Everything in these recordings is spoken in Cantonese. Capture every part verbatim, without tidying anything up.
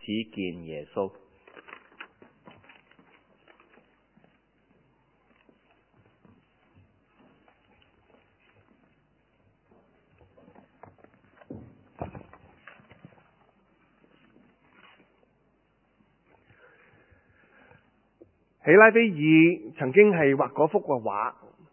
見耶穌。 喺拉斐爾曾經係畫嗰幅嘅畫，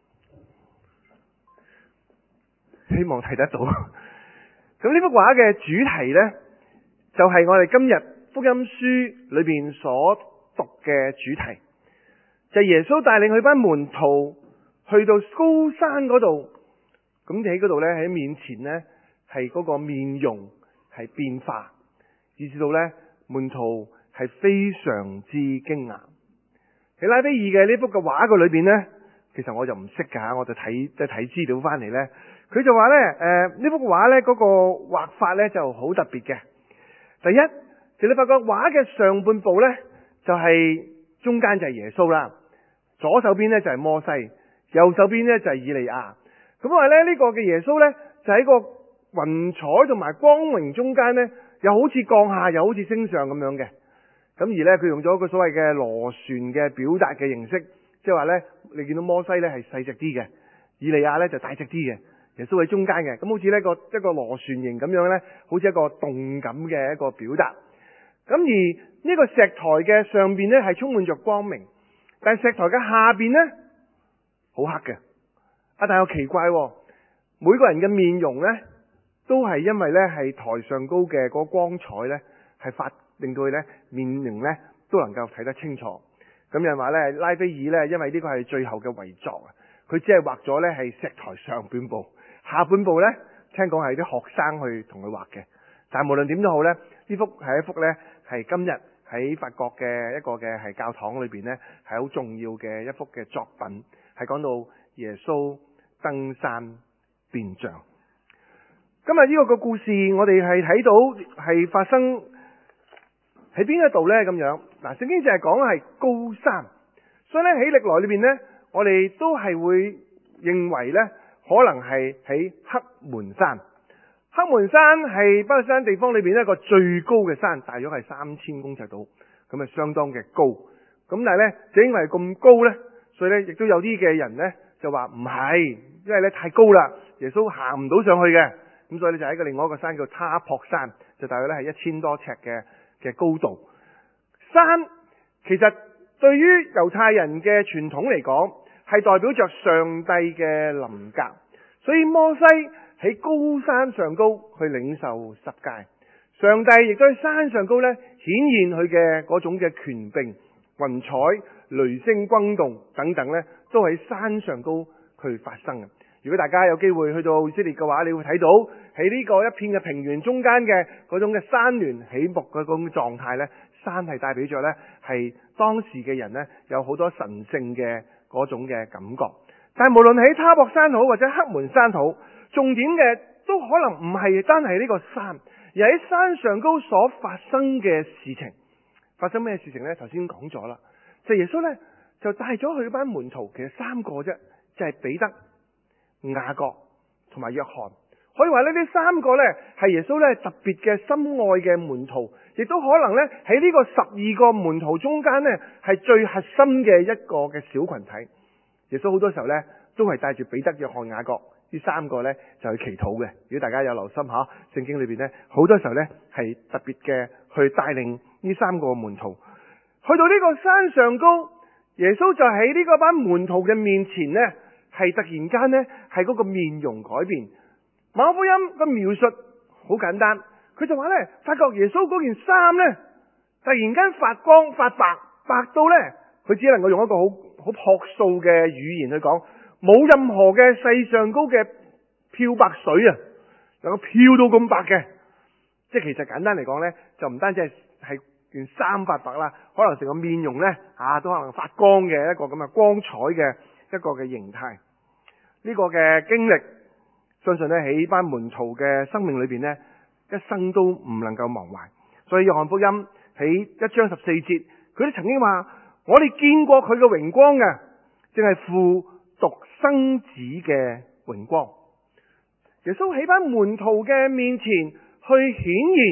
希望睇得到。咁呢幅畫嘅主題呢，就係我哋今日福音書裏邊所讀嘅主題，就係耶穌帶領佢班門徒去到高山嗰度，咁喺嗰度呢，喺面前呢，係嗰個面容係變化，以至到呢門徒係非常之驚訝。喺拉斐爾嘅呢幅嘅畫個裏邊呢，其實我就唔識噶，我就睇即係睇資料翻嚟呢。佢就話呢，誒、呃、呢幅畫呢嗰個畫法呢就好特別嘅。第一，就你發覺畫嘅上半部呢，就係、是、中間就係耶穌啦，左手邊呢就係摩西，右手邊呢就係以利亞。咁話咧呢、這個嘅耶穌呢，就喺個雲彩同埋光榮中間呢，又好似降下，又好似升上咁樣嘅。咁而咧，佢用咗一個所謂嘅螺旋嘅表達嘅形式，即係話咧，你見到摩西咧係細隻啲嘅，以利亞咧就大隻啲嘅，耶穌喺中間嘅，咁好似呢個一個螺旋形咁樣咧，好似一個動感嘅一個表達。咁而呢個石台嘅上邊咧係充滿着光明，但係石台嘅下邊咧好黑嘅。啊，但係又奇怪，每個人嘅面容咧都係因為咧係台上高嘅嗰個光彩咧係發。令到佢咧面容咧都能夠睇得清楚。咁有人話咧，拉斐爾咧，因為呢個係最後嘅遺作啊，佢只係畫咗咧係石台上半部，下半部咧聽講係啲學生去同佢畫嘅。但係無論點都好咧，呢幅係一幅咧係今日喺法國嘅一個嘅係教堂裏邊咧係好重要嘅一幅嘅作品，係講到耶穌登山變像。今日呢個個故事我哋係睇到係發生喺邊一度呢？咁樣嗱，聖經就係講係高山，所以咧喺歷來裏邊呢，我哋都係會認為呢，可能係喺黑門山。黑門山係巴勒斯坦地方裏邊一個最高嘅山，大約係三千公尺度，咁啊相當嘅高。咁但係呢，就因為咁高呢，所以呢亦都有啲嘅人呢就話唔係，因為呢太高啦，耶穌行唔到上去嘅。咁所以呢，就喺個另外一個山叫他泊山，就大約呢係一千多尺嘅。嘅高度。山其實對於猶太人嘅傳統嚟講，係代表着上帝嘅臨格，所以摩西喺高山上高去領受十誡，上帝亦都喺山上高咧顯現佢嘅嗰種嘅權柄，雲彩、雷聲轟動等等咧，都喺山上高去發生嘅。如果大家有機會去到以色列嘅話，你會睇到喺呢個一片嘅平原中間嘅嗰種嘅山巒起伏嘅嗰種狀態呢，山係帶俾咗呢係當時嘅人呢有好多神聖嘅嗰種嘅感覺。但係無論喺他泊山好或者黑門山好，重點嘅都可能唔係單係呢個山，而喺山上高所發生嘅事情。發生咩事情呢？頭先講咗啦，就耶穌呢就帶咗佢班門徒，其實三個啫，就係彼得、雅各同埋約翰，可以話呢呢三個呢係耶穌呢特別嘅心愛嘅門徒，亦都可能呢喺呢個十二個門徒中間呢係最核心嘅一個嘅小群體。耶穌好多時候呢都係帶住彼得、約翰、雅各呢三個呢就去祈禱嘅。如果大家有留心下聖經裏邊呢，好多時候呢係特別嘅去帶領呢三個門徒去到呢個山上高，耶穌就喺呢個班門徒嘅面前呢。係突然間呢，係嗰個面容改變。馬可福音個描述好簡單，佢就話呢，發覺耶穌嗰件衫呢，突然間發光發白，白到呢，佢只能夠用一個好好樸素嘅語言去講，冇任何嘅世上高嘅漂白水啊，能夠漂到咁白嘅。即係其實簡單嚟講呢，就唔單止係係件衫發白啦，可能成個面容呢，啊都可能發光嘅一個咁嘅光彩嘅一個嘅形態。呢個嘅經歷，相信咧喺班門徒嘅生命裏邊呢，一生都唔能夠忘懷。所以約翰福音喺一章十四節，佢都曾經話：我哋見過佢嘅榮光嘅，正係父獨生子嘅榮光。耶穌喺班門徒嘅面前去顯現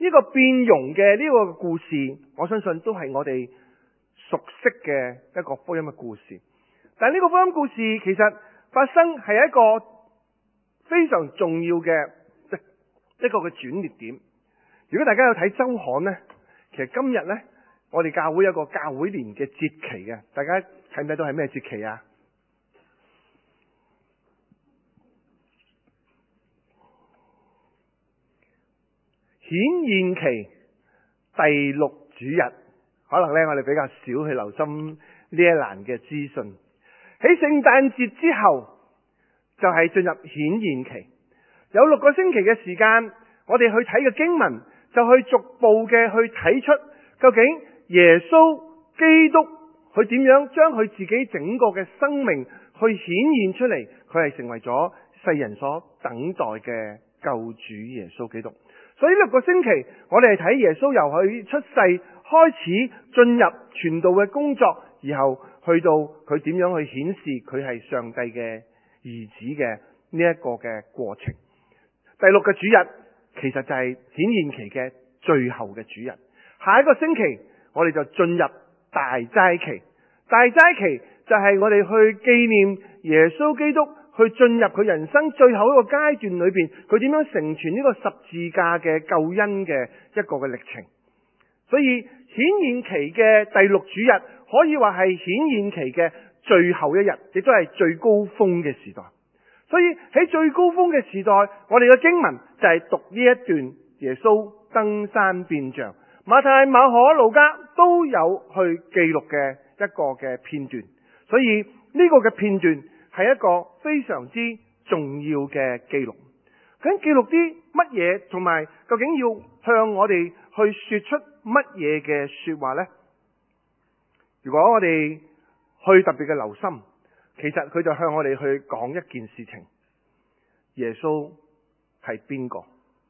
呢個變容嘅呢個故事，我相信都係我哋熟悉嘅一個福音嘅故事。但係呢個福音故事其實發生係一個非常重要嘅一個嘅轉捩點。如果大家有睇周刊呢，其實今日呢，我哋教會有一個教會年嘅節期嘅，大家睇唔睇到係咩節期啊？顯現期第六主日，可能呢，我哋比較少去留心呢一欄嘅資訊。喺聖誕節之後就係進入顯現期，有六個星期嘅時間，我哋去睇嘅經文就去逐步嘅去睇出究竟耶穌基督佢點樣將佢自己整個嘅生命去顯現出嚟，佢係成為咗世人所等待嘅救主耶穌基督。所以呢六個星期，我哋係睇耶穌由佢出世開始進入傳道嘅工作，然後去到佢點樣去顯示佢係上帝嘅兒子嘅呢一個嘅過程。第六個主日其實就係顯現期嘅最後嘅主日。下一個星期我哋就進入大齋期。大齋期就係我哋去紀念耶穌基督去進入佢人生最後一個階段裏邊，佢點樣成全呢個十字架嘅救恩嘅一個嘅歷程。所以顯現期嘅第六主日可以話係顯現期嘅最後一日，亦都係最高峰嘅時代。所以喺最高峰嘅時代，我哋嘅經文就係讀呢一段耶穌登山變像。馬太、馬可、路加都有去記錄嘅一個嘅片段。所以呢個嘅片段係一個非常之重要嘅記錄。究竟記錄啲乜嘢，同埋究竟要向我哋去說出乜嘢嘅說話呢？如果我哋去特別嘅留心，其實佢就向我哋去講一件事情：耶穌係邊個？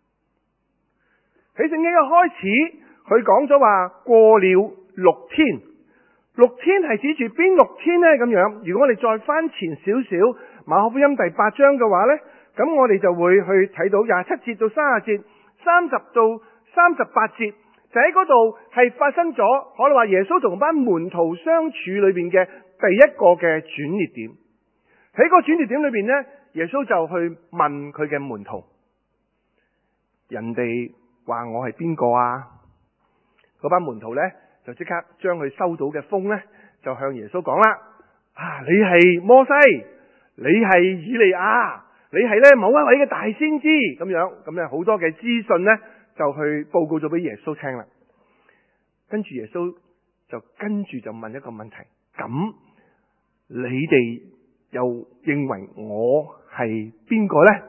喺聖經嘅開始，佢講咗話過了六天，六天係指住邊六天呢？咁樣，如果我哋再翻前少少馬可福音第八章嘅話呢，咁我哋就會去睇到廿七節到三十節，三十到三十八節，就喺嗰度係發生咗可能話耶穌同班門徒相處裏邊嘅第一個嘅轉捩點。喺個轉捩點裏邊呢，耶穌就去問佢嘅門徒：人哋話我係邊個啊？嗰班門徒呢，就即刻將佢收到嘅風呢，就向耶穌講啦：啊，你係摩西，你係以利亞，你係咧某一位嘅大先知，咁樣咁咧好多嘅資訊呢，就去報告咗俾耶穌聽啦。跟住耶穌就跟住就問一個問題：咁你哋又認為我係邊個呢？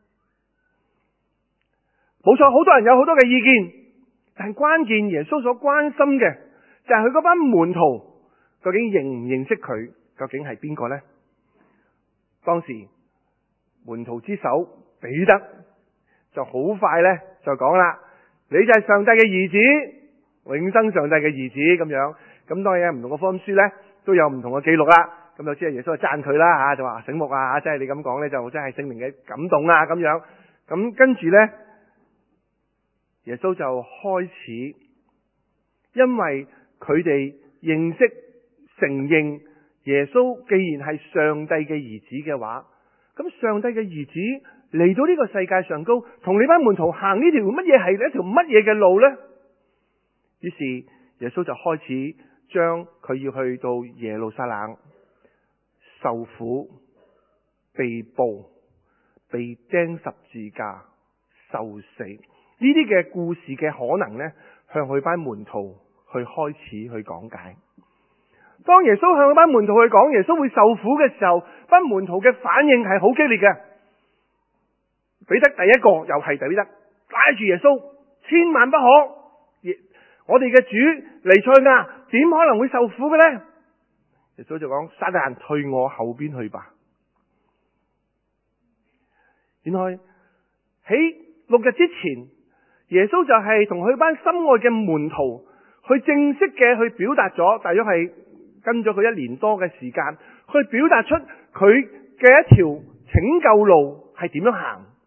冇錯，好多人有好多嘅意見，但關鍵耶穌所關心嘅就係佢嗰班門徒究竟認唔認識佢，究竟係邊個呢？當時門徒之首彼得就好快呢就講啦：你就係上帝嘅兒子，永生上帝嘅兒子咁樣。咁當然唔同嘅福音書呢都有唔同嘅記錄啦。咁就知係耶穌就讚佢啦吓，就話醒目啊，即係你咁講呢，就真係聖靈嘅感動啊咁樣。咁跟住呢，耶穌就開始，因為佢哋認識承認耶穌既然係上帝嘅兒子嘅話，咁上帝嘅兒子嚟到呢個世界上高，同你班門徒行呢條乜嘢係一條乜嘢嘅路呢？於是耶穌就開始將佢要去到耶路撒冷受苦、被捕、被釘十字架、受死呢啲嘅故事嘅可能呢，向佢班門徒去開始去講解。當耶穌向佢班門徒去講耶穌會受苦嘅時候，班門徒嘅反應係好激烈嘅。彼得第一個又係彼得拉住耶穌，千萬不可！我哋嘅主彌賽亞點可能會受苦嘅呢？耶穌就講：撒旦，退我後邊去吧。原來喺六日之前，耶穌就係同佢班心愛嘅門徒去正式嘅去表達咗，大約係跟咗佢一年多嘅時間，去表達出佢嘅一條拯救路係點樣行。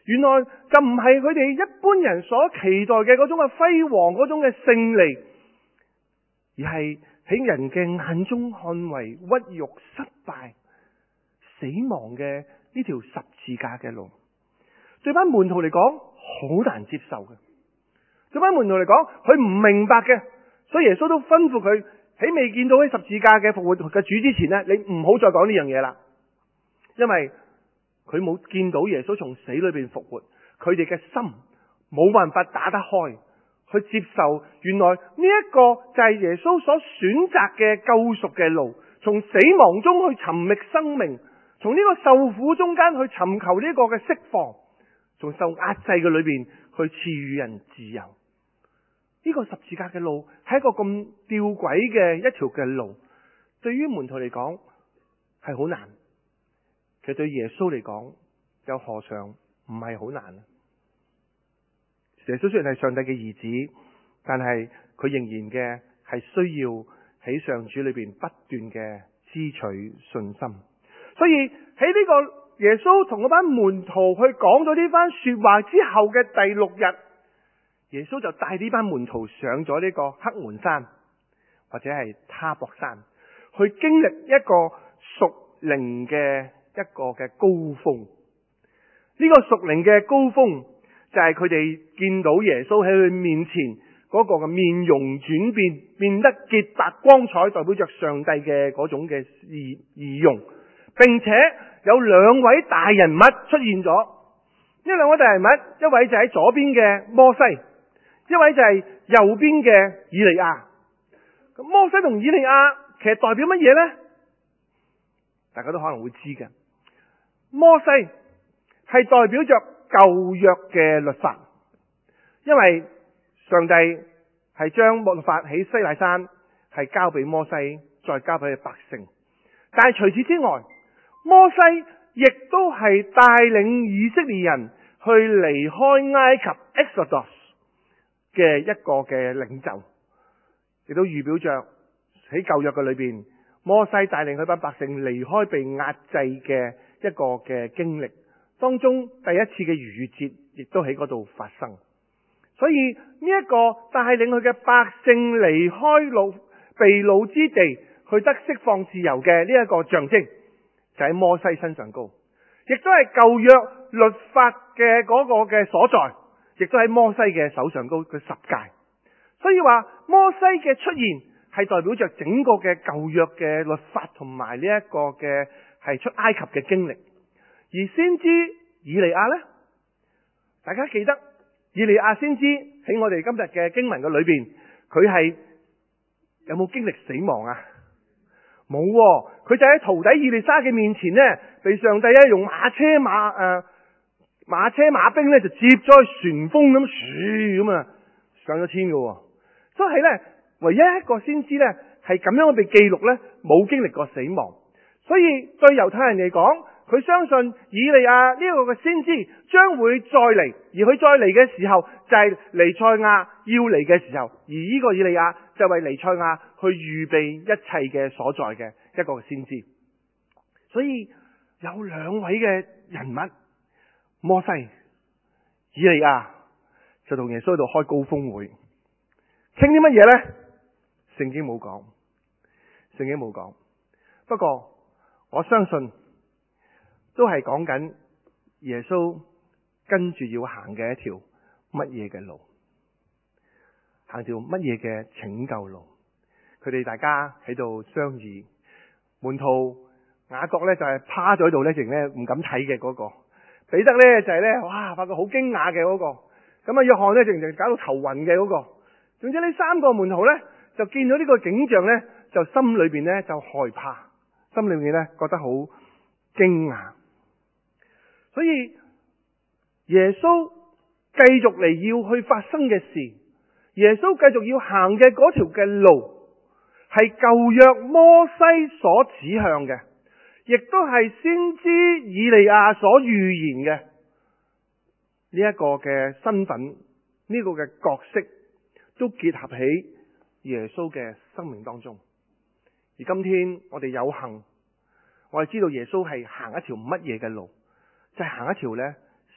原來就唔係佢哋一般人所期待嘅嗰種嘅輝煌，嗰種嘅勝利，而係喺人嘅眼中看為屈辱、失敗、死亡嘅呢條十字架嘅路。對班門徒嚟講好難接受嘅，對班門徒嚟講佢唔明白嘅，所以耶穌都吩咐佢喺未見到喺十字架嘅復活嘅主之前呢，你唔好再講呢樣嘢啦，因為佢冇見到耶穌從死裏邊復活，佢哋嘅心冇辦法打得開去接受，原來呢一個就係耶穌所選擇嘅救贖嘅路，從死亡中去尋覓生命，從呢個受苦中間去尋求呢個嘅釋放，從受壓制嘅裏邊去賜予人自由。呢個十字架嘅路係一個咁吊詭嘅一條嘅路，對於門徒嚟講係好難，其實對耶穌嚟講又何嘗唔係好難呢？耶穌雖然係上帝嘅兒子，但係佢仍然嘅係需要喺上主裏邊不斷嘅支取信心。所以喺呢個耶穌同嗰班門徒去講咗呢番說話之後嘅第六日，耶穌就帶呢班門徒上咗呢個黑門山或者係他泊山，去經歷一個屬靈嘅一個嘅高峰。呢個屬靈嘅高峰就係佢哋見到耶穌喺佢面前嗰個嘅面容轉變，變得潔白光彩，代表着上帝嘅嗰種嘅儀儀容，並且有兩位大人物出現咗。呢兩位大人物，一位就喺左邊嘅摩西，一位就係右邊嘅以利亞。咁摩西同以利亞其實代表乜嘢呢？大家都可能會知嘅。摩西係代表着舊約嘅律法，因為上帝係將律法喺西奈山係交俾摩西，再交俾百姓。但係除此之外，摩西亦都係帶領以色列人去離開埃及 Exodus 嘅一個嘅領袖，亦都預表着喺舊約嘅裏邊，摩西帶領佢班百姓離開被壓制嘅一個嘅經歷。當中第一次嘅逾越節亦都喺嗰度發生，所以呢一個帶領佢嘅百姓離開擄被擄之地，去得釋放自由嘅呢一個象徵，就喺摩西身上高，亦都係舊約律法嘅嗰個嘅所在，亦都喺摩西嘅手上高嘅十誡。所以話摩西嘅出現係代表着整個嘅舊約嘅律法同埋呢一個嘅係出埃及嘅經歷。而先知以利亞呢，大家記得以利亞先知喺我哋今日嘅經文嘅裏邊，佢係有冇經歷死亡啊？冇，佢就喺徒弟以利沙嘅面前呢，被上帝咧用馬車馬誒、呃、馬車馬兵咧就接咗去旋風咁咻咁啊上咗天嘅。所以係咧唯一一個先知咧係咁樣被記錄咧，冇經歷過死亡。所以對猶太人嚟講，佢相信以利亞呢個嘅先知將會再嚟，而佢再嚟嘅時候就係彌賽亞要嚟嘅時候，而呢個以利亞就為彌賽亞去預備一切嘅所在嘅一個先知。所以有兩位嘅人物，摩西、以利亞就同耶穌喺度開高峰會，傾啲乜嘢呢？聖經冇講，聖經冇講。不過我相信都係講緊耶穌跟住要行嘅一條乜嘢嘅路，行條乜嘢嘅拯救路。佢哋大家喺度商議，門徒雅各咧就係趴咗喺度咧，淨咧唔敢睇嘅嗰個；彼得咧就係咧，哇，發覺好驚訝嘅嗰個；咁啊，約翰咧淨淨搞到頭暈嘅嗰個。總之呢三個門徒咧就見到呢個景象咧，就心裏邊咧就害怕，心裏面咧覺得好驚訝。所以耶穌繼續嚟要去發生嘅事，耶穌繼續要行嘅嗰條嘅路，係舊約摩西所指向嘅，亦都係先知以利亞所預言嘅呢一個嘅身份，呢個嘅角色都結合喺耶穌嘅生命當中。而今天我哋有幸，我哋知道耶穌係行一條乜嘢嘅路，就係行一條咧十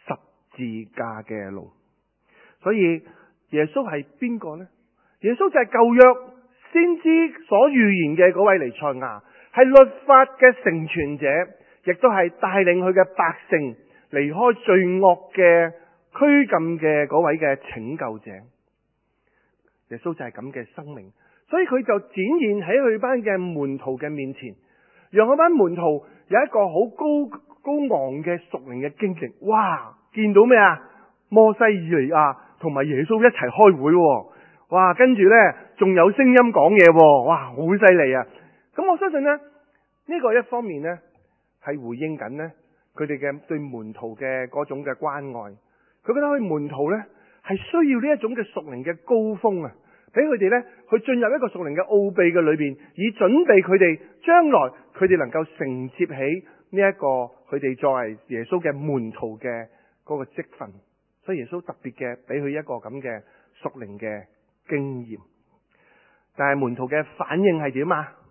字架嘅路。所以耶穌係邊個呢？耶穌就係舊約先知所預言嘅嗰位彌賽亞，係律法嘅成全者，亦都係帶領佢嘅百姓離開罪惡嘅拘禁嘅嗰位嘅拯救者。耶穌就係咁嘅生命，所以佢就展現喺佢班嘅門徒嘅面前，讓嗰班門徒有一個好高高昂嘅屬靈嘅經歷。哇！見到咩啊？摩西、以利亞同埋耶穌一齊開會喎。哇！跟住呢，仲有聲音講嘢喎。哇！好犀利啊！咁我相信呢，呢個一方面呢，係回應緊呢佢哋嘅對門徒嘅嗰種嘅關愛。佢覺得佢門徒呢，係需要呢一種嘅屬靈嘅高峰啊，俾佢哋呢去進入一個屬靈嘅奧秘嘅裏邊，以準備佢哋將來佢哋能夠承接起呢一個佢哋作為耶穌嘅門徒嘅嗰個職分。所以耶穌特別嘅俾佢一個咁嘅屬靈嘅經驗。但係門徒嘅反應係點啊？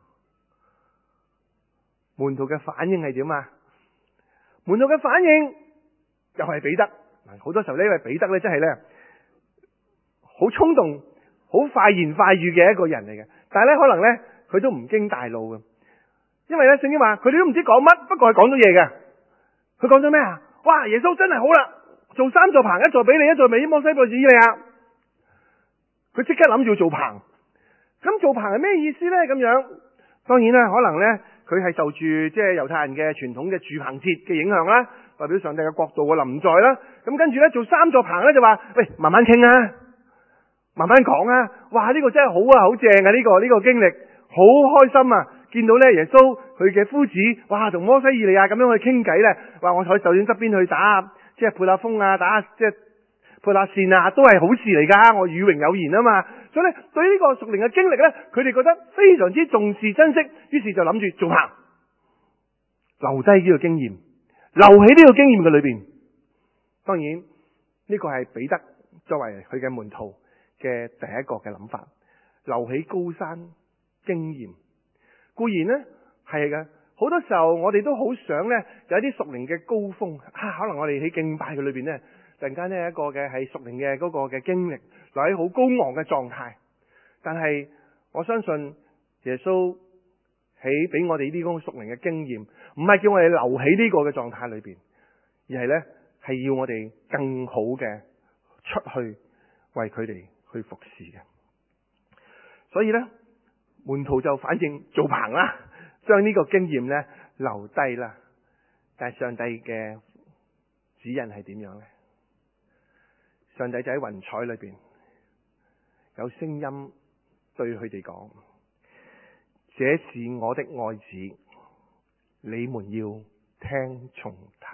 門徒嘅反應係點啊？門徒嘅反應又係彼得。好多時候呢，因為彼得呢真係呢好衝動、好快言快語嘅一個人嚟嘅。但係呢，可能呢，佢都唔經大腦嘅，因為呢聖經話佢哋都唔知講乜，不過係講咗嘢嘅。佢講咗咩啊？哇！耶穌真係好啦，做三座棚，一座俾你，一座俾摩西、俾以利亞。佢即刻諗住做棚。咁做棚係咩意思呢？咁樣當然啦，可能呢，佢係受住即係猶太人嘅傳統嘅住棚節嘅影響啦，代表上帝嘅國度嘅臨在啦。咁跟住呢，做三座棚呢，就話喂，慢慢傾啊，慢慢講啊。哇！呢個真係好啊，好正啊！呢個呢個經歷好開心啊！見到呢耶穌佢嘅夫子，哇，同摩西、以利亞咁樣去傾偈呢。話我喺酒店側邊去打，即係撥下風啊，打即係撥下線啊，都係好事嚟噶。我與榮有言啊嘛。所以咧，對於呢個屬靈嘅經歷呢，佢哋覺得非常之重視珍惜，於是就諗住做棚，留低呢個經驗，留喺呢個經驗嘅裏邊。當然呢個係彼得作為佢嘅門徒嘅第一個嘅諗法，留起高山經驗。固然呢係嘅，好多時候我哋都好想呢有一啲屬靈嘅高峰啊，可能我哋喺敬拜嘅裏邊呢，突然間呢一個嘅係屬靈嘅嗰個嘅經歷，留喺好高昂嘅狀態。但係我相信耶穌喺俾我哋呢種屬靈嘅經驗，唔係叫我哋留喺呢個嘅狀態裏邊，而係呢係要我哋更好嘅出去為佢哋去服侍嘅。所以呢，門徒就反正做棚啦，將呢個經驗呢留低啦。但係上帝嘅指引係點樣呢？上帝就喺雲彩裏邊有聲音對佢哋講：這是我的愛子，你們要聽從他。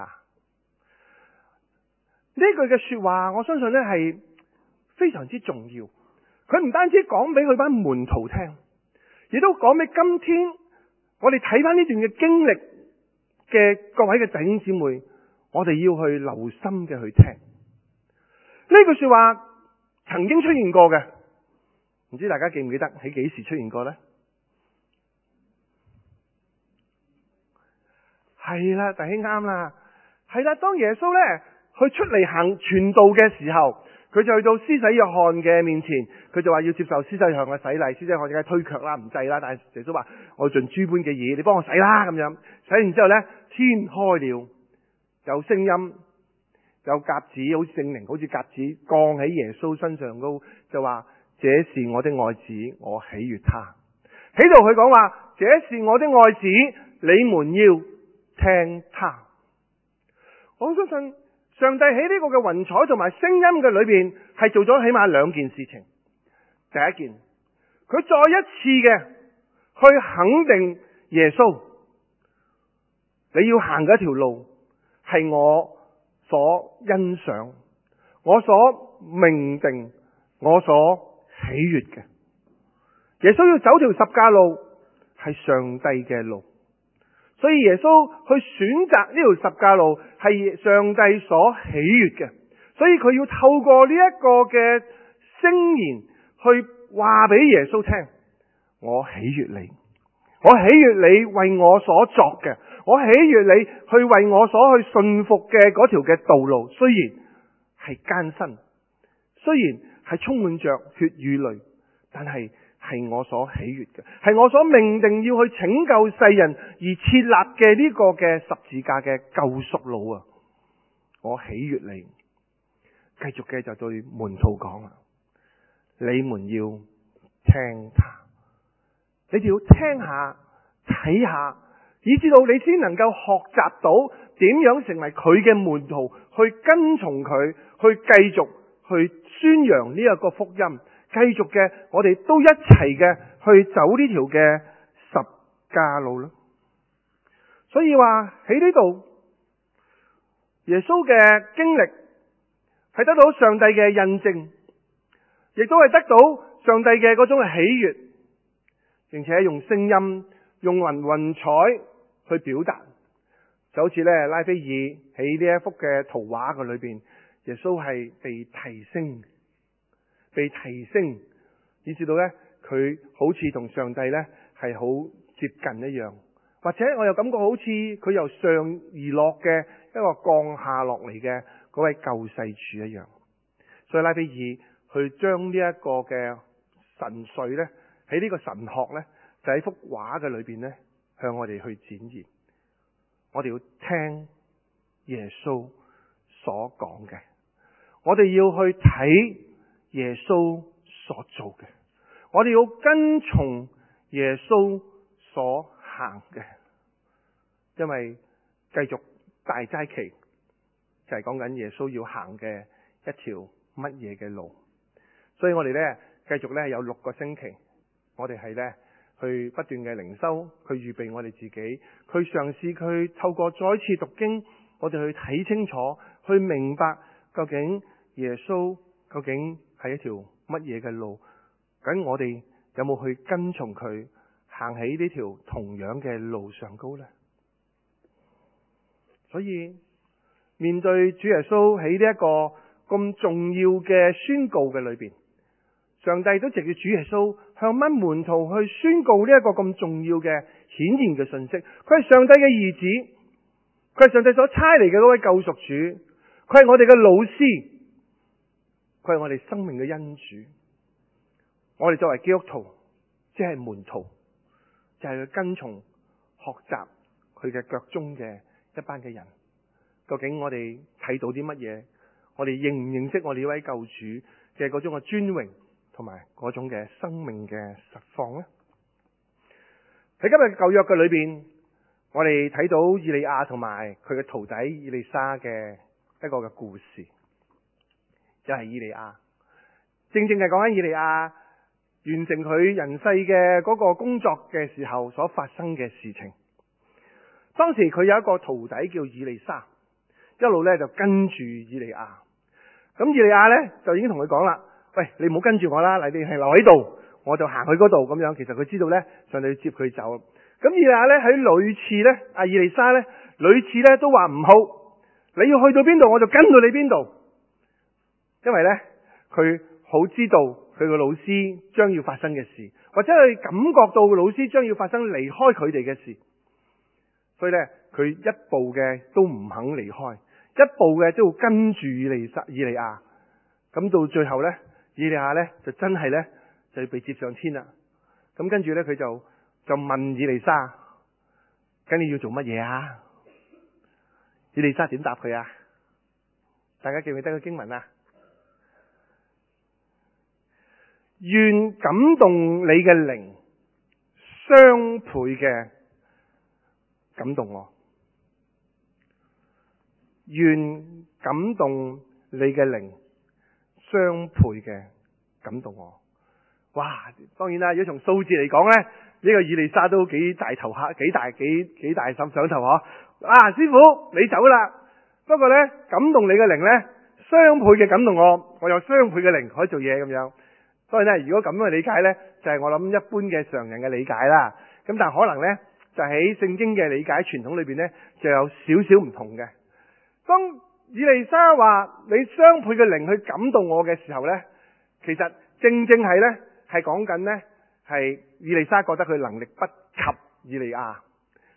呢句嘅說話，我相信呢係非常之重要。佢唔單止講俾佢班門徒聽，亦都講俾今天我哋睇翻呢段嘅經歷嘅各位嘅弟兄姊妹，我哋要去留心嘅去聽。呢句說話曾經出現過嘅，唔知大家記唔記得喺幾時出現過呢？係啦，弟兄啱啦，係啦。當耶穌呢去出嚟行傳道嘅時候，佢就去到施洗約翰嘅面前，佢就話要接受施洗約翰嘅洗禮。施洗約翰梗係推卻啦，唔制啦。但係耶穌話：我盡諸般嘅嘢，你幫我洗啦。咁樣洗完之後呢，天開了，有聲音，有鴿子，好似聖靈，好似鴿子降喺耶穌身上高，就話：這是我的愛子，我喜悅他。喺度佢講話：這是我的愛子，你們要聽他。我相信上帝喺呢個嘅雲彩同埋聲音嘅裏邊，係做咗起碼兩件事情。第一件，佢再一次嘅去肯定耶穌，你要行嘅一條路係我所欣賞、我所命定、我所喜悅嘅。耶穌要走條十架路，係上帝嘅路。所以耶穌去選擇呢條十架路係上帝所喜悅嘅，所以佢要透過呢一個嘅聲言去話俾耶穌聽：我喜悅你，我喜悅你為我所作嘅，我喜悅你去為我所去信服嘅嗰條嘅道路。雖然係艱辛，雖然係充滿着血與淚，但係係我所喜悅嘅，係我所命定要去拯救世人而設立嘅呢個嘅十字架嘅救贖路啊！我喜悅你。繼續嘅就對門徒講啦，你們要聽他，你哋要聽下睇下，以至到你先能夠學習到點樣成為佢嘅門徒，去跟從佢，去繼續去宣揚呢一個福音，繼續嘅我哋都一齊嘅去走呢條嘅十架路啦。所以話喺呢度，耶穌嘅經歷係得到上帝嘅印證，亦都係得到上帝嘅嗰種嘅喜悅，並且用聲音、用雲雲彩去表達，就好似咧拉斐爾喺呢一幅嘅圖畫嘅裏邊，耶穌係被提升，被提升，以至到咧佢好似同上帝咧係好接近一樣，或者我又感覺好似佢由上而落嘅一個降下落嚟嘅嗰位救世主一樣。所以拉斐爾去將呢一個嘅神髓咧，喺呢個神學咧，就喺幅畫嘅裏邊咧，向我哋去展現。我哋要聽耶穌所講嘅，我哋要去睇耶穌所做嘅，我哋要跟從耶穌所行嘅。因為繼續大齋期就係講緊耶穌要行嘅一條乜嘢嘅路，所以我哋呢繼續呢有六個星期，我哋係呢去不斷嘅靈修，去預備我哋自己，去嘗試去透過再次讀經，我哋去睇清楚，去明白究竟耶穌究竟係一條乜嘢嘅路，咁我哋有冇去跟從佢行喺呢條同樣嘅路上高呢？所以面對主耶穌喺呢一個咁重要嘅宣告嘅裏邊，上帝都藉住主耶穌向乜門徒去宣告呢一個咁重要嘅顯現嘅信息。佢係上帝嘅兒子，佢係上帝所差嚟嘅嗰位救贖主，佢係我哋嘅老師，佢係我哋生命嘅恩主。我哋作為基督徒，即係門徒，就係去跟從學習佢嘅腳蹤嘅一班嘅人。究竟我哋睇到啲乜嘢？我哋認唔認識我哋呢位救主嘅嗰種嘅尊榮同埋嗰種嘅生命嘅實況呢？喺今日舊約嘅裏邊，我哋睇到以利亞同埋佢嘅徒弟以利沙嘅一個嘅故事，又係以利亞，正正係講緊以利亞完成佢人世嘅嗰個工作嘅時候所發生嘅事情。當時佢有一個徒弟叫以利沙，一路咧就跟住以利亞。咁以利亞咧就已經同佢講啦，喂，你唔好跟住我啦，你哋係留喺度，我就行去嗰度咁樣。其實佢知道咧，上帝要接佢走。咁以利亞咧喺屢次咧，阿以利沙咧屢次咧都話唔好，你要去到邊度我就跟到你邊度。因為咧佢好知道佢個老師將要發生嘅事，或者佢感覺到老師將要發生離開佢哋嘅事，所以咧佢一步嘅都唔肯離開，一步嘅都要跟住以利沙以利亞。咁到最後咧，以利亞咧就真係咧就要被接上天啦。咁跟住咧佢就就問以利沙，咁你要做乜嘢啊？以利沙點答佢啊？大家記唔記得個經文啊？願感動你嘅靈雙倍嘅感動我，願感動你嘅靈雙倍嘅感動我。哇！當然啦，如果從數字嚟講咧，呢個以利沙都幾大頭蝦，幾大幾幾大心上頭嗬。啊，師傅你走啦，不過咧感動你嘅靈咧雙倍嘅感動我，我有雙倍嘅靈可以做嘢咁樣。當然咧，如果咁樣嘅理解咧，就係我諗一般嘅常人嘅理解啦。咁但係可能咧，就喺聖經嘅理解傳統裏邊咧，就有少少唔同嘅。當以利沙話你雙倍嘅靈去感動我嘅時候咧，其實正正係咧係講緊咧係以利沙覺得佢能力不及以利亞，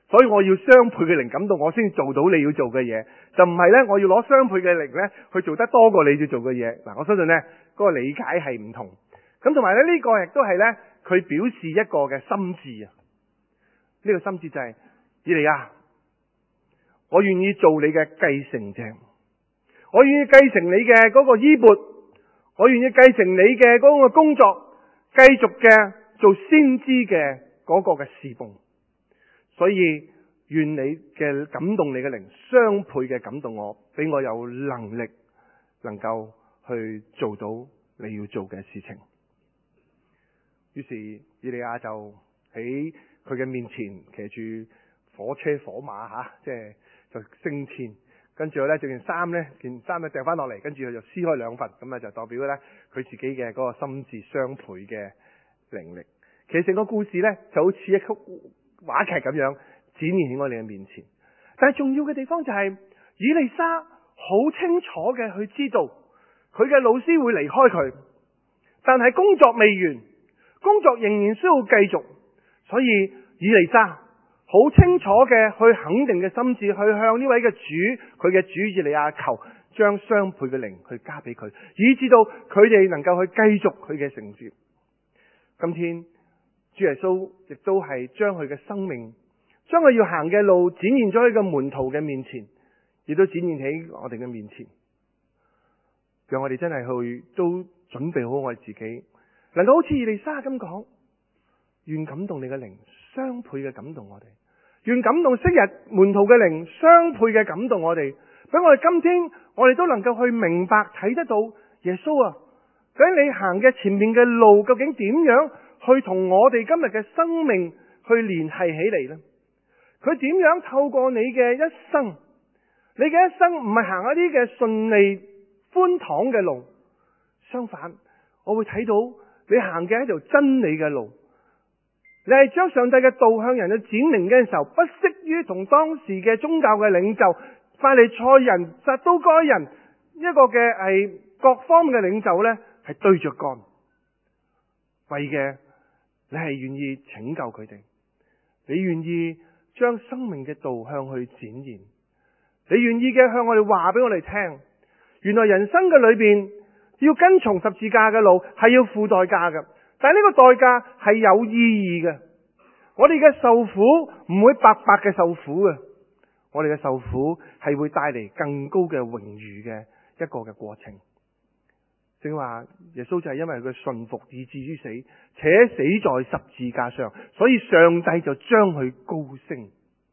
所以我要雙倍嘅靈感動我先做到你要做嘅嘢，就唔係呢，我要攞雙倍嘅靈呢去做得多過你要做嘅嘢。嗱，我相信呢嗰個理解係唔同。咁同埋咧呢個亦都係呢，佢表示一個嘅心志啊。呢個心志就係以利亞，我願意做你嘅繼承者，我願意繼承你嘅嗰個衣缽，我願意繼承你嘅嗰個工作，繼續嘅做先知嘅嗰個嘅侍奉。所以願你嘅感動，你嘅靈雙倍嘅感動我，俾我有能力能夠去做到你要做嘅事情。於是以利亞就喺佢嘅面前騎住火車火馬吓，即係就升天，跟住咧，件衫咧，件衫咧掉翻落嚟，跟住佢就撕開兩份，咁啊就代表咧佢自己嘅嗰個心智雙倍嘅靈力。其實成個故事咧就好似一曲話劇咁樣展現喺我哋嘅面前，但係重要嘅地方就係、是、以利沙好清楚嘅去知道佢嘅老師會離開佢，但係工作未完，工作仍然需要繼續，所以以利沙好清楚嘅去肯定嘅心志，去向呢位嘅主，佢嘅主以利亞求，將雙倍嘅靈去加俾佢，以至到佢哋能夠去繼續佢嘅承接。今天主耶穌亦都係將佢嘅生命，將佢要行嘅路展現咗喺個門徒嘅面前，亦都展現喺我哋嘅面前，讓我哋真係去都準備好我哋自己，能夠好似以利沙咁講，願感動你嘅靈雙倍嘅感動我哋，願感動昔日門徒嘅靈雙倍嘅感動我哋，俾我哋今天我哋都能夠去明白睇得到耶穌啊，究竟你行嘅前面嘅路究竟點樣去同我哋今日嘅生命去聯繫起嚟呢？佢點樣透過你嘅一生，你嘅一生唔係行一啲嘅順利寬敞嘅路，相反，我會睇到你行嘅一條真理嘅路。你係將上帝嘅道向人去展明嘅時候，不惜於同當時嘅宗教嘅領袖法利賽人、撒都該人一個嘅係各方嘅領袖呢，係對着幹，為嘅你係願意拯救佢哋，你願意將生命嘅道向去展現，你願意嘅向我哋話俾我哋聽，原來人生嘅裏邊要跟從十字架嘅路係要付代價嘅，但係呢個代價係有意義嘅。我哋嘅受苦唔會白白嘅受苦嘅，我哋嘅受苦係會帶嚟更高嘅榮譽嘅一個嘅過程。正話耶穌就係因為佢順服以至於死，且死在十字架上，所以上帝就將佢高升。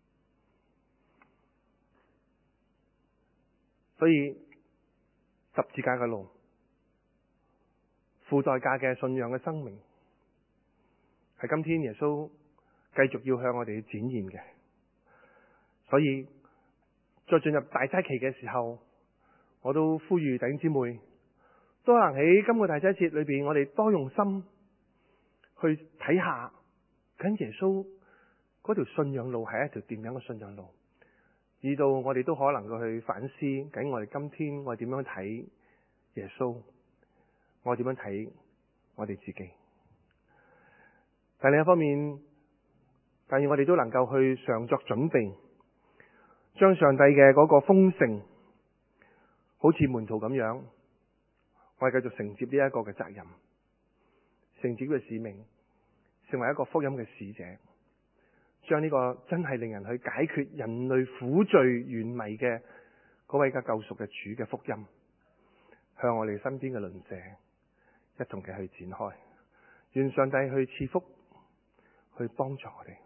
所以十字架嘅路，付代價嘅信仰嘅生命，係今天耶穌繼續要向我哋展現嘅。所以再進入大齋期嘅時候，我都呼籲弟兄姊妹，都能喺今個大齋節裏邊，我哋多用心去睇下，緊耶穌嗰條信仰路係一條點樣嘅信仰路，以到我哋都可能去反思緊我哋今天我哋點樣睇耶穌，我點樣睇我哋自己。但另一方面，但願我哋都能夠去常作準備，將上帝嘅嗰個豐盛，好似門徒咁樣，我哋繼續承接呢一個嘅責任，承接嘅使命，成為一個福音嘅使者，將呢個真係令人去解決人類苦罪原迷嘅嗰位嘅救贖嘅主嘅福音，向我哋身邊嘅鄰舍一同嘅去展開。願上帝去賜福，去幫助我哋。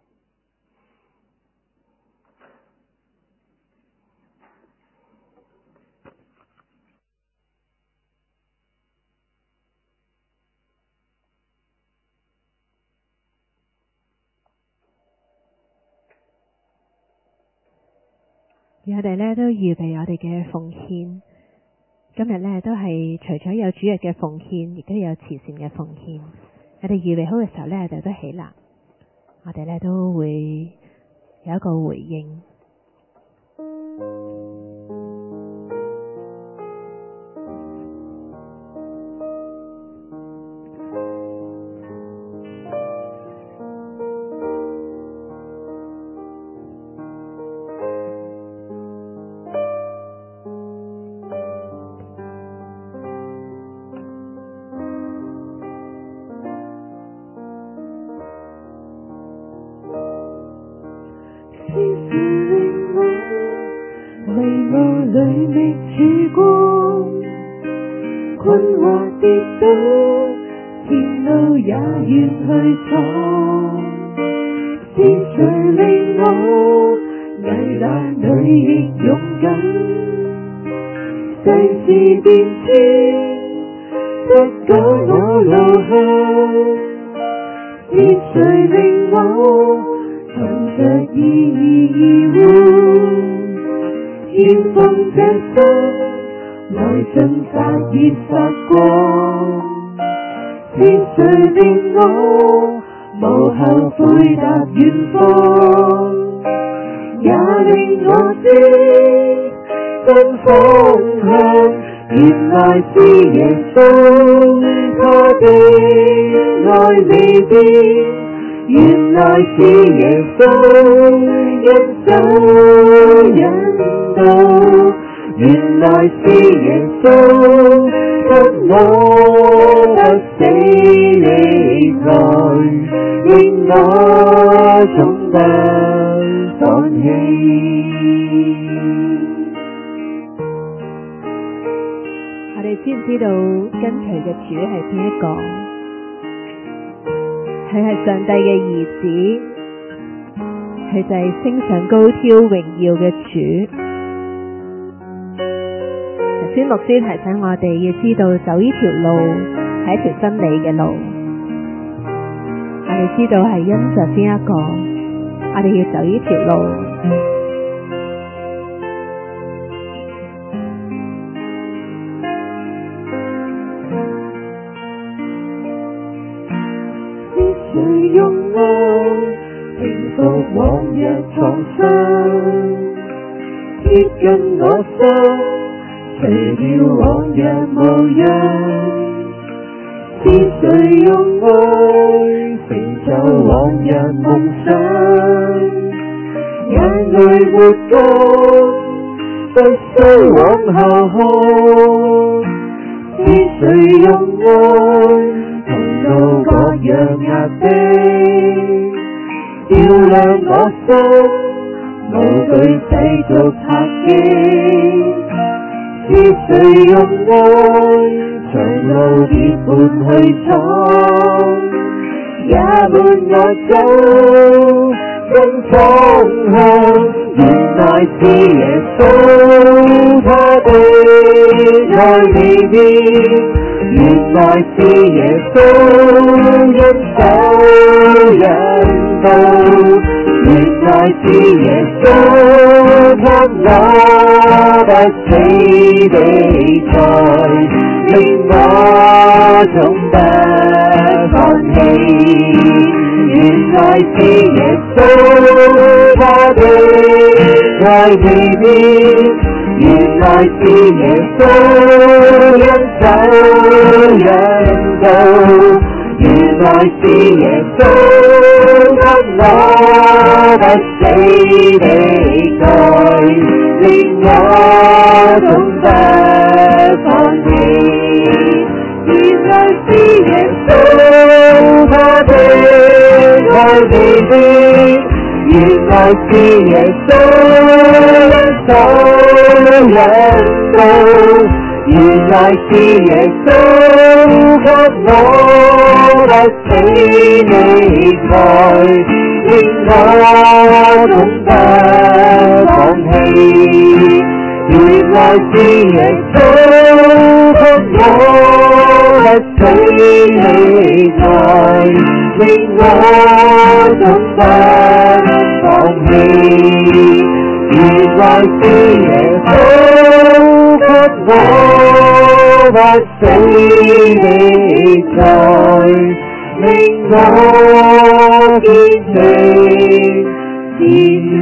我哋咧都預備我哋嘅奉獻，今日咧都係除咗有主日嘅奉獻，亦都有慈善嘅奉獻。我哋預備好嘅時候咧，我哋都起立，我哋咧都會有一個回應。 困惑跌倒，前路也願去闖。是誰令我危難裏亦勇敢？世事變遷，不改我路向。是誰令我憑着意義而活？獻奉這生，內心發熱發光。是誰令我無後悔踏遠方？也令我知新方向，原來是耶穌，他的愛未變，原來是耶穌一手引導，原來是耶穌給我不死力來，令我總不放棄。 我哋知唔知道跟隨嘅主係邊一個？佢係上帝嘅兒子，佢就係升上高挑榮耀嘅主。頭先牧師提醒我哋要知道走呢條路係一條真理嘅路。我哋知道係因着邊一個，我哋要走呢條路。 誰用愛平復往日創傷，貼近我心，除掉往日模樣。是誰用愛成就往日夢想？眼淚活乾，不需往後看。是誰用愛同到各樣壓迫，照亮我心，無懼世俗拍擊。是誰用愛長路結伴去闖，也伴我走新方向。原來是耶穌，他的愛未變，原來是耶穌一手引導，原來是耶穌給我不死的愛，令我總不放棄。原來是耶穌，他的愛未變，原來是耶穌一手引導，原來是耶穌給我不死的愛，令我總不放棄。原來是耶穌，他的愛未變，原來是耶穌一手引導，原來是耶穌給我不死的愛，令我總不放棄。原來是耶穌給我不死的愛，令我總不放棄。原來是耶穌給我不死的愛，令我堅定前